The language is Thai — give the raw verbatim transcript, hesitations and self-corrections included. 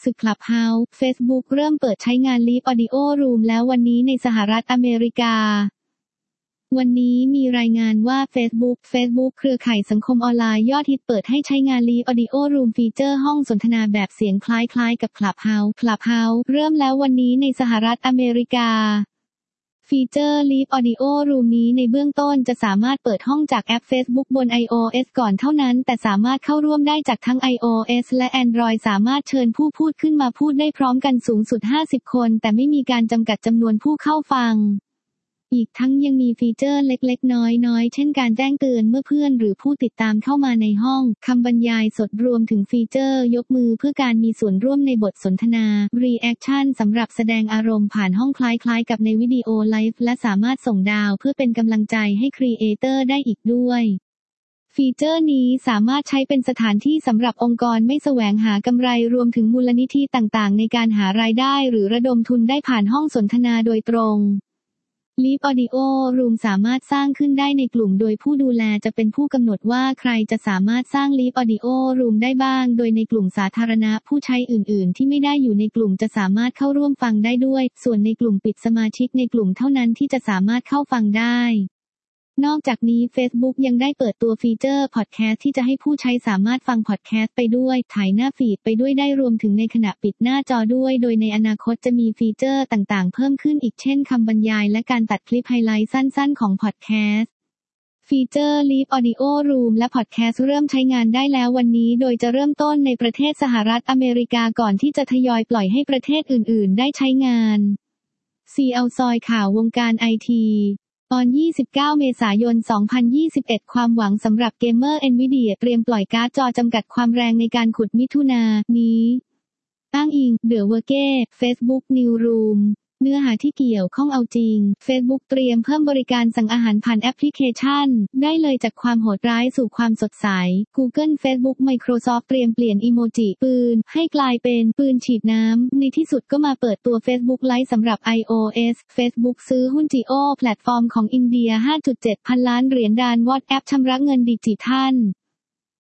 ศึก Clubhouse Facebook เริ่มเปิดใช้งาน Live Audio Room แล้ววันนี้ในสหรัฐอเมริกาวันนี้มีรายงานว่า Facebook Facebook เครือข่ายสังคมออนไลน์ยอดฮิตเปิดให้ใช้งาน Live Audio Room ฟีเจอร์ห้องสนทนาแบบเสียงคล้ายๆกับ Clubhouse Clubhouse เริ่มแล้ววันนี้ในสหรัฐอเมริกาฟีเจอร์ Live Audio Room นี้ในเบื้องต้นจะสามารถเปิดห้องจากแอป Facebook บน iOS ก่อนเท่านั้นแต่สามารถเข้าร่วมได้จากทั้ง iOS และ Android สามารถเชิญผู้พูดขึ้นมาพูดได้พร้อมกันสูงสุดห้าสิบคนแต่ไม่มีการจำกัดจำนวนผู้เข้าฟังอีกทั้งยังมีฟีเจอร์เล็กๆน้อยๆเช่นการแจ้งเตือนเมื่อเพื่อนหรือผู้ติดตามเข้ามาในห้องคำบรรยายสดรวมถึงฟีเจอร์ยกมือเพื่อการมีส่วนร่วมในบทสนทนา Reaction สำหรับแสดงอารมณ์ผ่านห้องคล้ายๆกับในวิดีโอไลฟ์และสามารถส่งดาวเพื่อเป็นกำลังใจให้ครีเอเตอร์ได้อีกด้วยฟีเจอร์นี้สามารถใช้เป็นสถานที่สำหรับองค์กรไม่แสวงหากำไรรวมถึงมูลนิธิต่างๆในการหารายได้หรือระดมทุนได้ผ่านห้องสนทนาโดยตรงLive Audio Room สามารถสร้างขึ้นได้ในกลุ่มโดยผู้ดูแลจะเป็นผู้กำหนดว่าใครจะสามารถสร้าง Live Audio Room ได้บ้างโดยในกลุ่มสาธารณะผู้ใช้อื่นๆที่ไม่ได้อยู่ในกลุ่มจะสามารถเข้าร่วมฟังได้ด้วยส่วนในกลุ่มปิดสมาชิกในกลุ่มเท่านั้นที่จะสามารถเข้าฟังได้นอกจากนี้ Facebook ยังได้เปิดตัวฟีเจอร์พอดแคสต์ที่จะให้ผู้ใช้สามารถฟังพอดแคสต์ไปด้วยถ่ายหน้าฟีดไปด้วยได้รวมถึงในขณะปิดหน้าจอด้วยโดยในอนาคตจะมีฟีเจอร์ต่างๆเพิ่มขึ้นอีกเช่นคำบรรยายและการตัดคลิปไฮไลท์สั้นๆของพอดแคสต์ฟีเจอร์ Live Audio Room และพอดแคสต์เริ่มใช้งานได้แล้ววันนี้โดยจะเริ่มต้นในประเทศสหรัฐอเมริกาก่อนที่จะทยอยปล่อยให้ประเทศอื่นๆได้ใช้งาน ซี แอล ซอยข่าววงการไอทีตอนยี่สิบเก้าเมษายนสองพันยี่สิบเอ็ดความหวังสำหรับเกมเมอร์ Nvidia เตรียมปล่อยการ์ดจอจำกัดความแรงในการขุดมิถุนายนนี้อ้างอิง The Verge Facebook Newsroom เนื้อหาที่เกี่ยวข้องเอาจริง Facebook เตรียมเพิ่มบริการสั่งอาหารผ่านแอปพลิเคชันได้เลยจากความโหดร้ายสู่ความสดใส Google Facebook Microsoft เตรียมเปลี่ยนอีโมจิปืนให้กลายเป็นปืนฉีดน้ำในที่สุดก็มาเปิดตัว Facebook Lite สำหรับ iOS Facebook ซื้อหุ้น Jio แพลตฟอร์มของอินเดีย ห้าจุดเจ็ด พันล้านเหรียญดาน WhatsApp ชำระเงินดิจิทัล